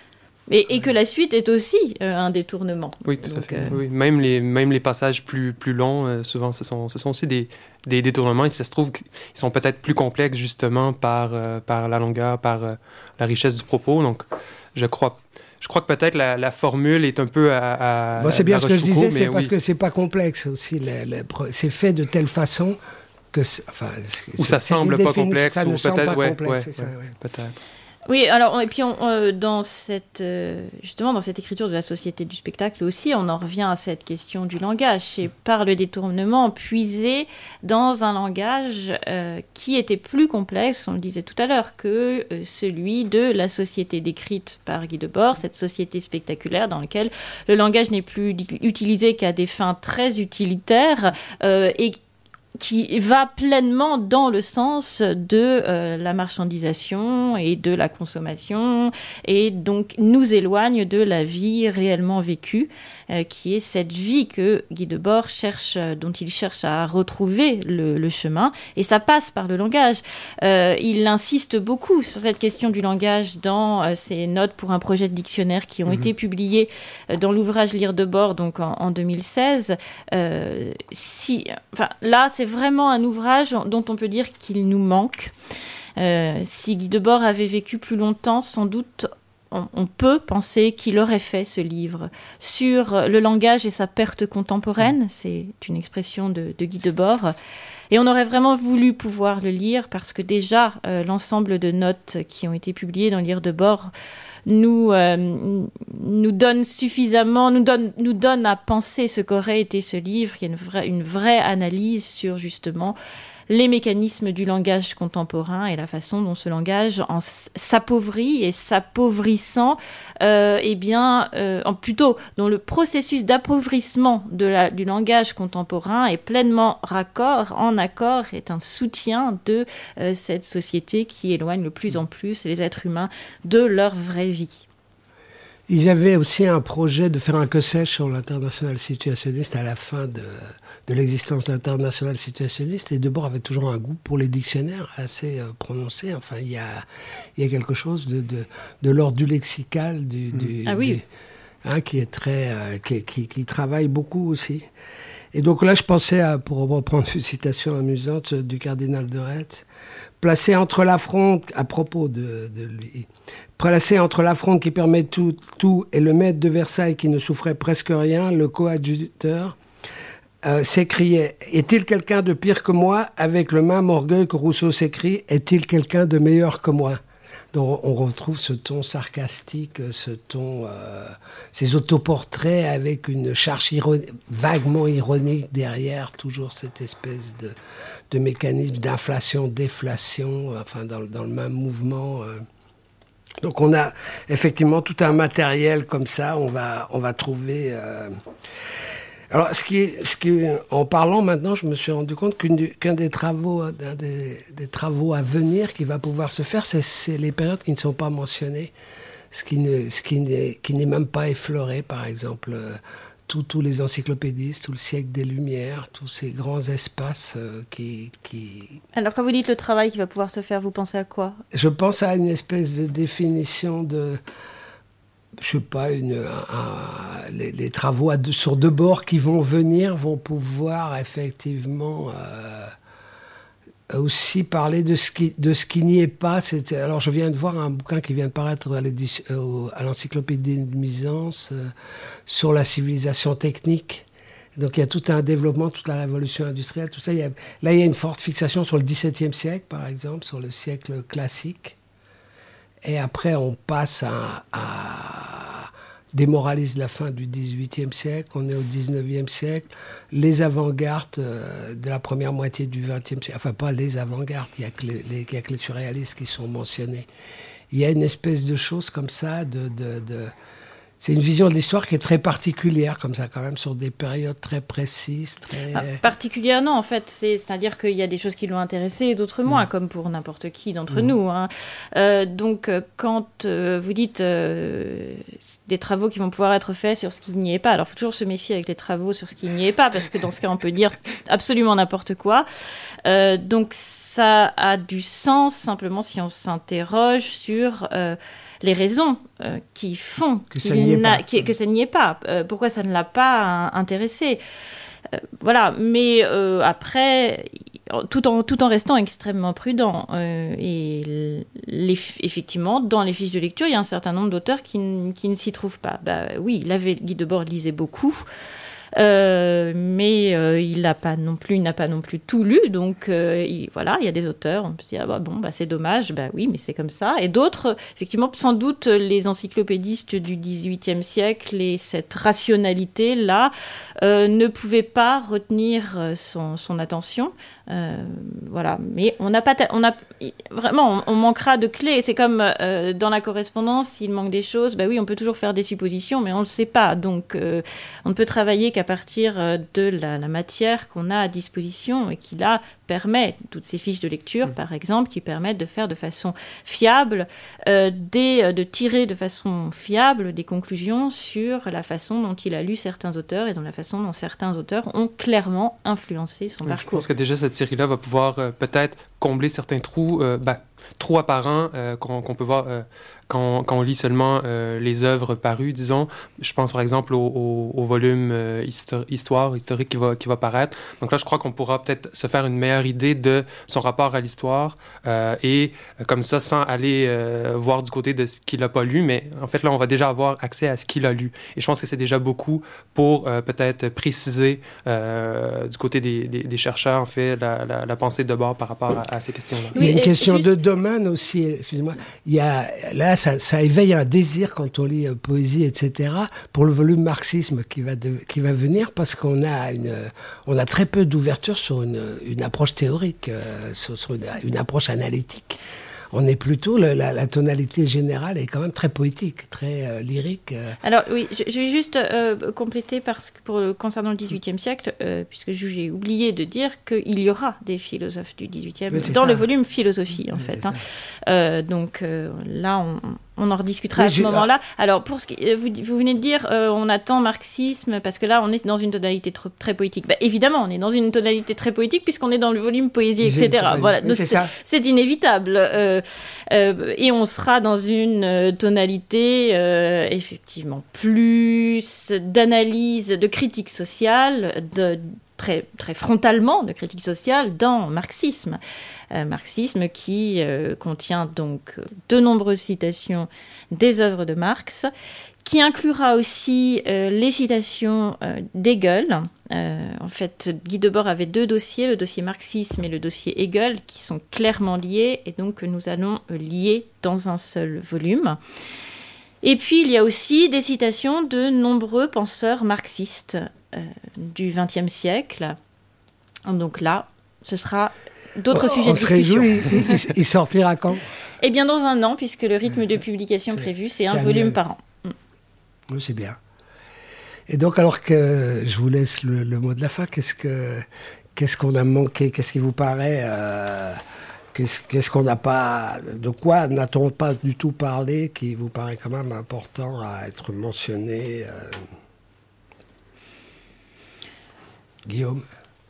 Et que la suite est aussi un détournement. Oui, tout à fait. Oui. Même les passages plus longs, souvent, ce sont aussi des détournements. Et ça se trouve qu'ils sont peut-être plus complexes, justement, par la longueur, par la richesse du propos. Donc, je crois que peut-être la formule est un peu à c'est bien ce que je disais, c'est oui. parce que c'est pas complexe aussi. C'est fait de telle façon que... Ou ça semble pas complexe. Ça ou ne semble pas peut-être, complexe, c'est ça. Peut-être. Oui, alors, et puis dans cette écriture de la société du spectacle aussi, on en revient à cette question du langage. C'est par le détournement puisé dans un langage qui était plus complexe, on le disait tout à l'heure, que celui de la société décrite par Guy Debord, cette société spectaculaire dans laquelle le langage n'est plus utilisé qu'à des fins très utilitaires et qui va pleinement dans le sens de la marchandisation et de la consommation, et donc nous éloigne de la vie réellement vécue, qui est cette vie que Guy Debord dont il cherche à retrouver le chemin, et ça passe par le langage. Il insiste beaucoup sur cette question du langage dans ses notes pour un projet de dictionnaire qui ont été publiées dans l'ouvrage Lire Debord, donc en 2016. Là, c'est vraiment un ouvrage dont on peut dire qu'il nous manque. Si Guy Debord avait vécu plus longtemps, sans doute on peut penser qu'il aurait fait ce livre sur le langage et sa perte contemporaine. C'est une expression de Guy Debord. Et on aurait vraiment voulu pouvoir le lire parce que déjà, l'ensemble de notes qui ont été publiées dans Lire de bord nous donne suffisamment, nous donne à penser ce qu'aurait été ce livre. Il y a une vraie analyse sur justement les mécanismes du langage contemporain et la façon dont ce langage s'appauvrit et s'appauvrissant, plutôt dont le processus d'appauvrissement du langage contemporain est pleinement en accord, est un soutien de cette société qui éloigne de plus en plus les êtres humains de leur vraie vie. Ils avaient aussi un projet de faire un que sais-je sur l'international situationniste à la fin de l'existence de l'international situationniste, et Debord avait toujours un goût pour les dictionnaires assez prononcé. Enfin, il y a quelque chose de l'ordre du lexical, qui est très, qui travaille beaucoup aussi. Et donc là, je pensais pour reprendre une citation amusante du cardinal de Retz, placé entre l'affront, à propos de lui, placé entre l'affront qui permet tout et le maître de Versailles qui ne souffrait presque rien, le coadjuteur s'écriait « Est-il quelqu'un de pire que moi ?» avec le même orgueil que Rousseau s'écrie « Est-il quelqu'un de meilleur que moi ?» Donc on retrouve ce ton sarcastique, ce ton, ces autoportraits avec une charge vaguement ironique derrière, toujours cette espèce de mécanisme d'inflation, déflation, enfin dans le même mouvement. Donc on a effectivement tout un matériel comme ça, on va trouver... Alors, en parlant maintenant, je me suis rendu compte qu'un des travaux à venir qui va pouvoir se faire, c'est les périodes qui ne sont pas mentionnées, ce qui n'est même pas effleuré, par exemple, tous les encyclopédistes, tout le siècle des Lumières, tous ces grands espaces qui... Alors, quand vous dites le travail qui va pouvoir se faire, vous pensez à quoi ? Je pense à une espèce de définition de... Je sais pas, les travaux sur Debord qui vont venir vont pouvoir effectivement aussi parler de ce qui n'y est pas. Alors je viens de voir un bouquin qui vient de paraître à l'encyclopédie de Misance sur la civilisation technique. Donc il y a tout un développement, toute la révolution industrielle, tout ça. Il y a une forte fixation sur le XVIIe siècle, par exemple, sur le siècle classique. Et après, on passe à des moralistes de la fin du XVIIIe siècle, on est au XIXe siècle, les avant-gardes de la première moitié du XXe siècle, enfin pas les avant-gardes, il n'y a que les surréalistes qui sont mentionnés. Il y a une espèce de chose comme ça, c'est une vision de l'histoire qui est très particulière, comme ça, quand même, sur des périodes très précises. Particulière, non, en fait. C'est-à-dire qu'il y a des choses qui l'ont intéressé et d'autres moins, comme pour n'importe qui d'entre nous. Hein. Donc, quand vous dites des travaux qui vont pouvoir être faits sur ce qui n'y est pas, alors il faut toujours se méfier avec les travaux sur ce qui n'y est pas, parce que dans ce cas, on peut dire absolument n'importe quoi. Donc, ça a du sens, simplement, si on s'interroge sur... les raisons qui font que ça n'y est pas. Pourquoi ça ne l'a pas intéressé. Voilà, mais après, tout en restant extrêmement prudent. Effectivement, dans les fiches de lecture, il y a un certain nombre d'auteurs qui ne s'y trouvent pas. Oui, Guy Debord lisait beaucoup. Mais il n'a pas non plus tout lu, donc il y a des auteurs, on peut se dire c'est dommage, oui, mais c'est comme ça, et d'autres, effectivement, sans doute les encyclopédistes du XVIIIe siècle et cette rationalité là ne pouvaient pas retenir son attention. Mais on manquera de clés. C'est comme dans la correspondance, s'il manque des choses, oui, on peut toujours faire des suppositions, mais on ne le sait pas. Donc, on ne peut travailler qu'à partir de la matière qu'on a à disposition et qui, là, permet, toutes ces fiches de lecture, par exemple, qui permettent de faire de façon fiable, de tirer de façon fiable des conclusions sur la façon dont il a lu certains auteurs et dans la façon dont certains auteurs ont clairement influencé son parcours. Je pense que déjà, cette série-là va pouvoir peut-être combler certains trous apparents qu'on peut voir quand on lit seulement les œuvres parues, disons. Je pense par exemple au volume historique qui va paraître. Donc là, je crois qu'on pourra peut-être se faire une meilleure idée de son rapport à l'histoire et comme ça, sans aller voir du côté de ce qu'il n'a pas lu, mais en fait, là, on va déjà avoir accès à ce qu'il a lu. Et je pense que c'est déjà beaucoup pour peut-être préciser du côté des chercheurs, en fait, la pensée de Debord par rapport à ces questions-là. Il y a une question de domaine aussi, excusez-moi. Là, ça éveille un désir quand on lit poésie, etc., pour le volume marxisme qui va venir, parce qu'on a très peu d'ouverture sur une approche théorique, sur une approche analytique. On est plutôt, la tonalité générale est quand même très poétique, très lyrique. Alors oui, je vais juste compléter concernant le XVIIIe siècle, puisque j'ai oublié de dire qu'il y aura des philosophes du XVIIIe dans le volume philosophie, en fait. Donc là, on en rediscutera à ce moment-là. Alors, pour ce qui, vous venez de dire, on attend marxisme, parce que là, on est dans une tonalité très poétique. Bah, évidemment, on est dans une tonalité très poétique, puisqu'on est dans le volume poésie, etc. Voilà, donc c'est inévitable. Et on sera dans une tonalité, effectivement, plus d'analyse, de critique sociale, très, très frontalement de critique sociale dans marxisme. Marxisme qui contient donc de nombreuses citations des œuvres de Marx, qui inclura aussi les citations d'Hegel. En fait, Guy Debord avait deux dossiers, le dossier marxisme et le dossier Hegel, qui sont clairement liés et donc que nous allons lier dans un seul volume. Et puis, il y a aussi des citations de nombreux penseurs marxistes du XXe siècle. Donc là, ce sera d'autres sujets de discussion. On se réjouit. Il sortira quand ? Eh bien, dans un an, puisque le rythme de publication prévu, c'est un volume par an. Oui, c'est bien. Et donc, alors que je vous laisse le mot de la fin, qu'est-ce qu'on a manqué ? Qu'est-ce qui vous paraît qu'est-ce qu'on n'a pas... De quoi n'a-t-on pas du tout parlé qui vous paraît quand même important à être mentionné Guillaume ?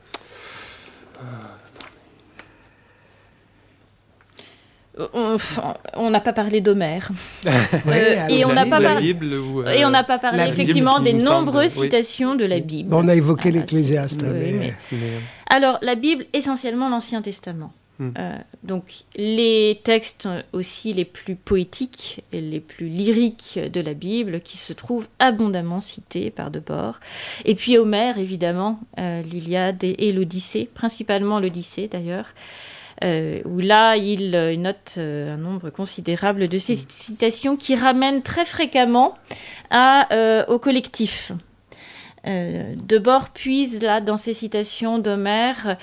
On n'a pas parlé d'Homère. Et on n'a pas parlé effectivement des nombreuses citations de la Bible. On a évoqué l'Ecclésiaste. Alors, la Bible, essentiellement l'Ancien Testament. Donc, les textes aussi les plus poétiques et les plus lyriques de la Bible qui se trouvent abondamment cités par Debord. Et puis Homère, évidemment, l'Iliade et l'Odyssée, principalement l'Odyssée d'ailleurs. Où là, il note un nombre considérable de ces citations qui ramènent très fréquemment au collectif. Debord puise là, dans ses citations d'Homère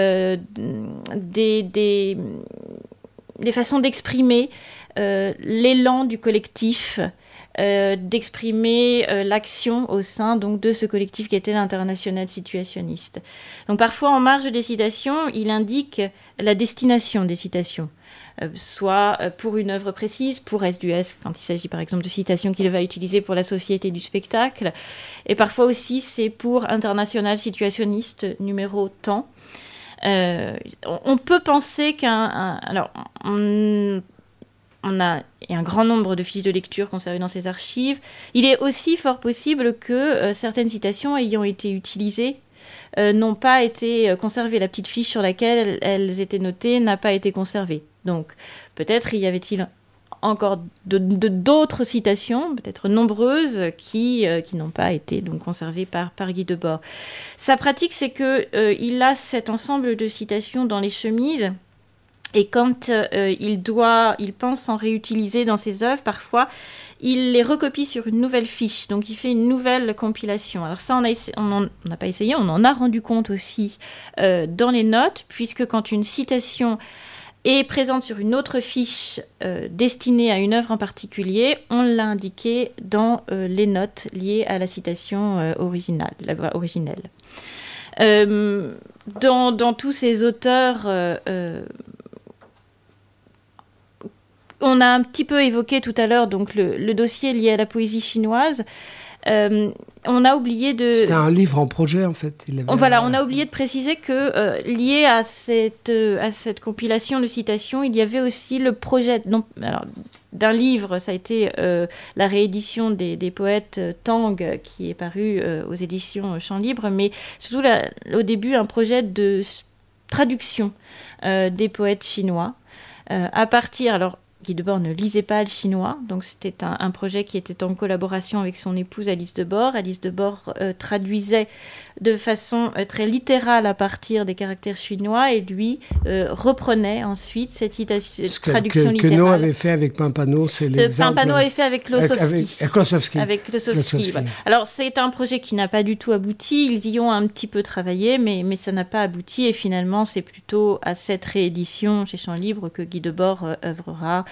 des façons d'exprimer l'élan du collectif, d'exprimer l'action au sein donc, de ce collectif qui était l'Internationale situationniste. Donc parfois, en marge des citations, il indique la destination des citations, soit pour une œuvre précise, pour S quand il s'agit par exemple de citations qu'il va utiliser pour la Société du spectacle, et parfois aussi c'est pour Internationale situationniste numéro tant. On peut penser il y a un grand nombre de fiches de lecture conservées dans ces archives. Il est aussi fort possible que certaines citations ayant été utilisées n'ont pas été conservées. La petite fiche sur laquelle elles étaient notées n'a pas été conservée. Donc, peut-être y avait-il encore d'autres citations, peut-être nombreuses, qui n'ont pas été donc, conservées par Guy Debord. Sa pratique, c'est qu'il a cet ensemble de citations dans les chemises. Et quand il pense en réutiliser dans ses œuvres, parfois, il les recopie sur une nouvelle fiche. Donc, il fait une nouvelle compilation. Alors ça, on n'a pas essayé, on en a rendu compte aussi dans les notes, puisque quand une citation est présente sur une autre fiche destinée à une œuvre en particulier, on l'a indiqué dans les notes liées à la citation originelle. Dans tous ces auteurs... on a un petit peu évoqué tout à l'heure donc le dossier lié à la poésie chinoise. On a oublié de... C'était un livre en projet, en fait. On a oublié de préciser que, lié à cette compilation de citations, il y avait aussi le projet d'un livre. Ça a été la réédition des poètes Tang, qui est paru aux éditions Champs Libres, mais surtout au début, un projet de traduction des poètes chinois. À partir... Alors, Guy Debord ne lisait pas le chinois, donc c'était un projet qui était en collaboration avec son épouse Alice Debord. Alice Debord traduisait de façon très littérale à partir des caractères chinois et lui reprenait ensuite cette traduction littérale. Que nous avait fait avec Pampano, c'est l'exemple... Pampano avait fait avec Klosowski. Avec Klosowski. Voilà. Alors c'est un projet qui n'a pas du tout abouti, ils y ont un petit peu travaillé, mais ça n'a pas abouti et finalement c'est plutôt à cette réédition chez Champs Libres que Guy Debord œuvrera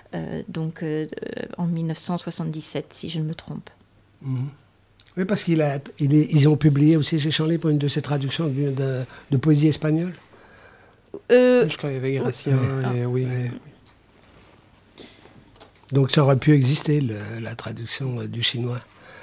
en 1977, si je ne me trompe. Mmh. Oui, parce qu'ils ont publié aussi chez Champs Libres une de ses traductions de poésie espagnole. Je crois qu'il y avait Gracien. Oui. Donc ça aurait pu exister, la traduction du chinois.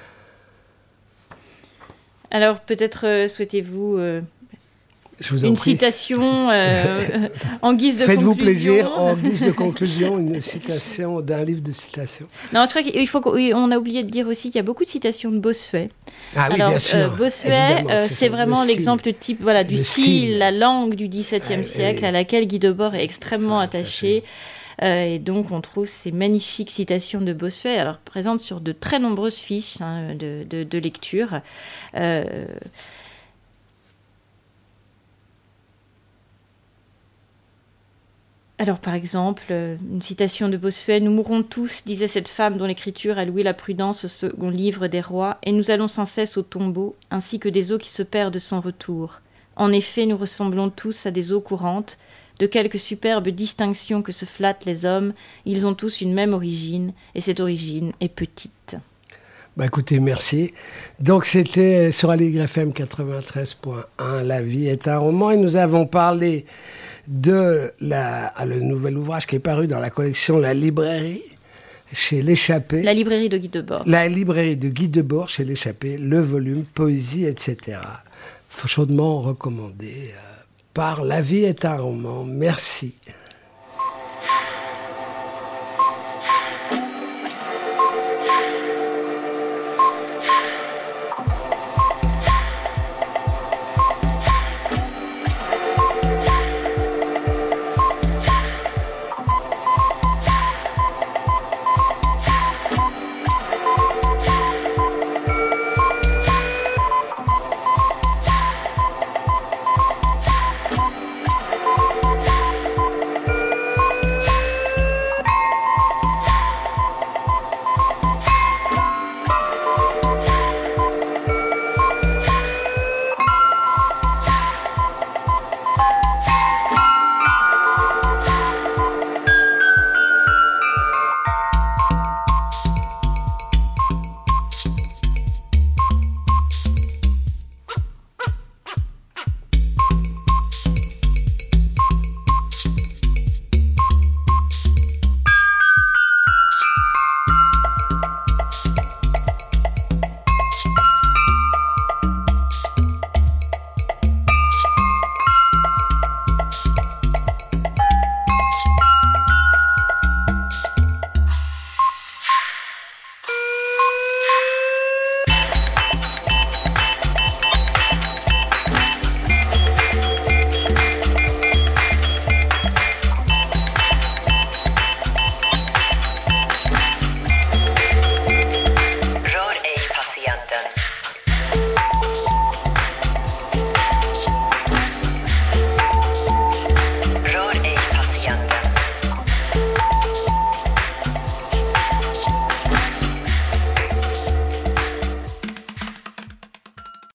Alors peut-être souhaitez-vous... une citation en guise de Faites-vous conclusion. Plaisir, en guise de conclusion, une citation d'un livre de citations. Non, je crois qu'on a oublié de dire aussi qu'il y a beaucoup de citations de Bossuet. Ah oui, bien sûr. Bossuet, c'est vraiment l'exemple type du style, la langue du XVIIe siècle à laquelle Guy Debord est extrêmement attaché. Et donc, on trouve ces magnifiques citations de Bossuet, alors présentes sur de très nombreuses fiches de lecture. Alors, par exemple, une citation de Bossuet, « Nous mourrons tous, disait cette femme dont l'écriture a loué la prudence au second livre des rois, et nous allons sans cesse au tombeau, ainsi que des eaux qui se perdent sans retour. En effet, nous ressemblons tous à des eaux courantes, de quelque superbe distinction que se flattent les hommes, ils ont tous une même origine, et cette origine est petite. » Écoutez, merci. Donc, c'était sur Aligre FM 93.1, La vie est un roman, et nous avons parlé de le nouvel ouvrage qui est paru dans la collection La Librairie, chez L'Échappée. La librairie de Guy Debord. La librairie de Guy Debord, chez L'Échappée, le volume Poésie, etc. Chaudement recommandé par La vie est un roman. Merci.